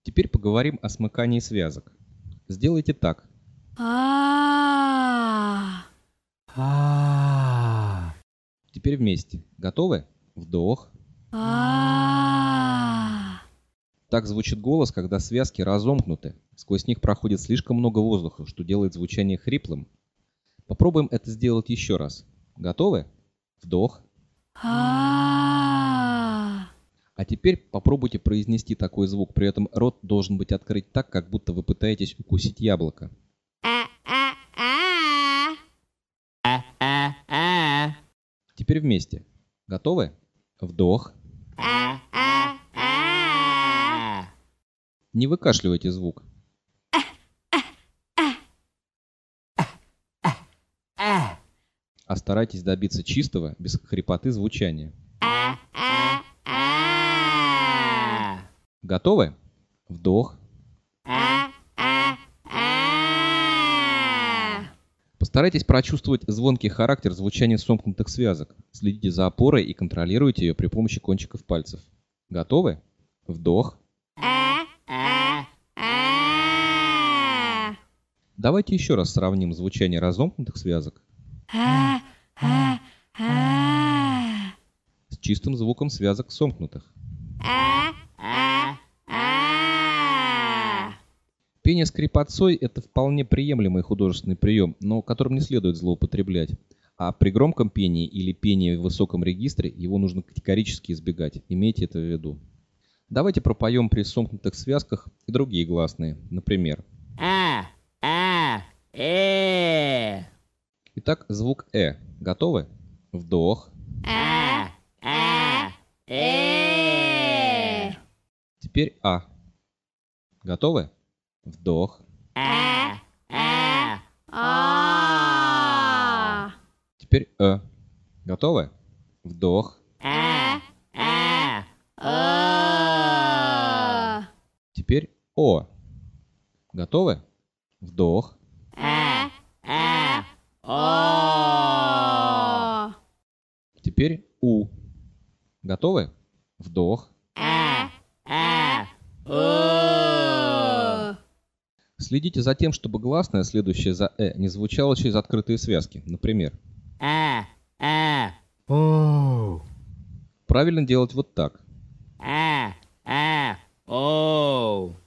Теперь поговорим о смыкании связок. Сделайте так. А. Теперь вместе. Готовы? Вдох. А. Так звучит голос, когда связки разомкнуты. Сквозь них проходит слишком много воздуха, что делает звучание хриплым. Попробуем это сделать еще раз. Готовы? Вдох. А. А теперь попробуйте произнести такой звук, при этом рот должен быть открыт так, как будто вы пытаетесь укусить яблоко. Теперь вместе. Готовы? Вдох. Не выкашливайте звук. А старайтесь добиться чистого, без хрипоты звучания. Готовы? Вдох. Постарайтесь прочувствовать звонкий характер звучания сомкнутых связок. Следите за опорой и контролируйте ее при помощи кончиков пальцев. Готовы? Вдох. Давайте еще раз сравним звучание разомкнутых связок с чистым звуком связок сомкнутых. Пение скрипотцой – это вполне приемлемый художественный прием, но которым не следует злоупотреблять. А при громком пении или пении в высоком регистре его нужно категорически избегать. Имейте это в виду. Давайте пропоем при сомкнутых связках и другие гласные. Например. Итак, звук «э». Готовы? Вдох. Теперь «а». Готовы? Вдох. Теперь «э». Готовы? Вдох. Теперь «о». Готовы? Вдох. Теперь «у». Готовы? Вдох. Следите за тем, чтобы гласное, следующее за «э», не звучало через открытые связки. Например. Правильно делать вот так.